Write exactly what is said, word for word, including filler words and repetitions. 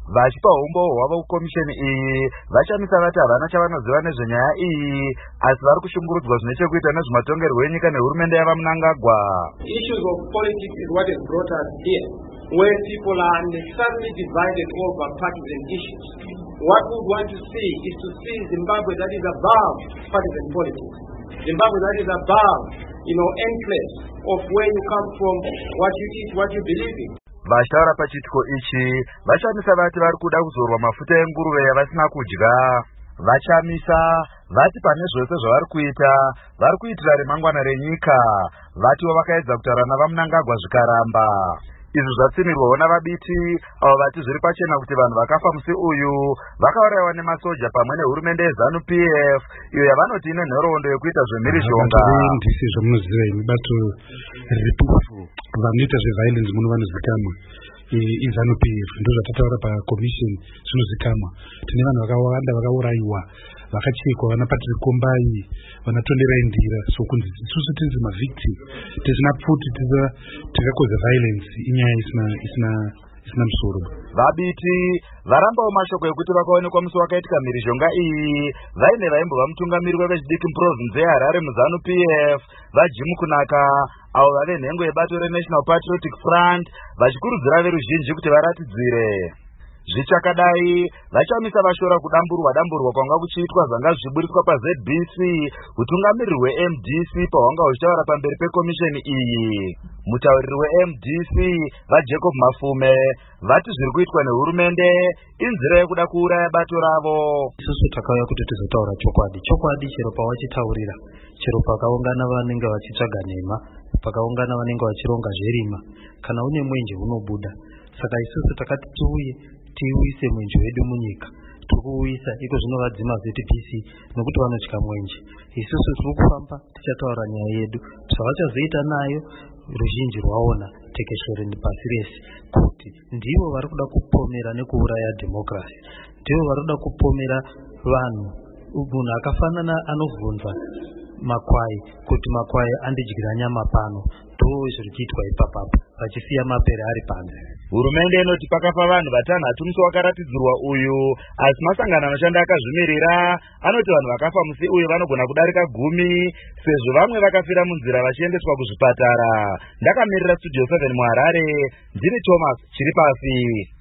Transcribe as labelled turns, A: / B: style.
A: Vachipa umbohwo hwavo kukomisheni iyi vachamisa vati havana chavanoziva nezvenyaya iyi, asi vari kushungurudzwa zvine chekuita nezvematongerwo enyika nehurumende yavaMnangagwa.
B: Issues of politics is what has brought us here, where people are unnecessarily divided over partisan issues. What we want to see is to see Zimbabwe that is above partisan politics. Zimbabwe that is above, you know, enclaves of where you come from, what you eat, what you believe in.
A: Vachitaura pachitiko ichi, vachamisa vati vari kuda kuzorwa mafuta enguruve yavasina kudya. Vachamisa vati pane zvose zvavari kuita, vari kuitira remangwana renyika. Vatiwo vakaedza kutaura navaMnangagwa zvikaramba. Izvi zvatsimirwawo navabiti avo vati zviri pachena kuti vanhu vakafa musi uyu vakaurayiwa nemasoja pamwe nehurumende yeZANU P F iyo yavanoti ine nhoroondo yekuita zvemhirizhonga.
C: Ndisi zvamunoziva mibato ripufu vanoita zveviolence muno vanozikamwa iZANU P F ndozvatataura pakomisheni zvinozikamwa. Tine vanhu vakawanda vakaurayiwa, vakachekwa, vana Patrick Kombai, vana Tonderai Ndira. So kunzi isusu tinzi mavictim tisina pfuti tikakoza violence inyaya isina isina isina musoro.
A: Vabiti varambawo mashoko ekuti vakaonekwa musi wakaitika mhirizhonga iyi vaine vaimbova mutungamiriri wevechidiki muprovinzi yeHarare muZANU P F vaJim Kunaka, avo vave nhengo yebato reNational Patriotic Front, vachikurudzira veruzhinji kuti varatidzire. Zvichakadai vachamisa vashora kudamburwa damburwa kwanga kuchiitwa zvanga zvichiburiswa paZ B C utungamiriri hweM D C pahwanga huchitaura pamberi pekomisheni iyi. Mutauriri weM D C vaJacob Mafume vati zviri kuitwa nehurumende inzira yekuda kuuraya bato ravo.
D: Isusu takauya kuti tizotaura chokwadi. Chokwadi chero pawachitaurira, chero pakaungana vanenge vachitsvaga nhema, pakaungana vanenge vachironga zverima, kana une mwenje unobuda. Saka isusu takati tiuye tiuise mwenje wedu munyika. Tikuuisa iko zvinovadzima Z B C nokuti vanotya mwenje. Isusu tiri kufamba tichataura nyaya yedu, zvavachazoita nayo ruzhinji rwaona tekeshere pasi rese, kuti ndivo vari kuda kupomera nekuuraya democracy, ndivo vari kuda kupomera vanhu. Munhu akafanana anovhunza makwai kuti makwai andidyira nyama pano, ndo zviri kuitwa ipapapo vachisiya mapere ari panze.
A: Hurumende inoti pakafa vanhu vatanhatu musi wakaratidzirwa uyu, asi masangano anoshanda akazvimirira anoti vanhu vakafa musi uyu vanogona kudarika gumi, sezvo vamwe vakafira munzira vachiendeswa kuzvipatara. Ndakamirira Studio seven muHarare, ndini Thomas Chiripasi.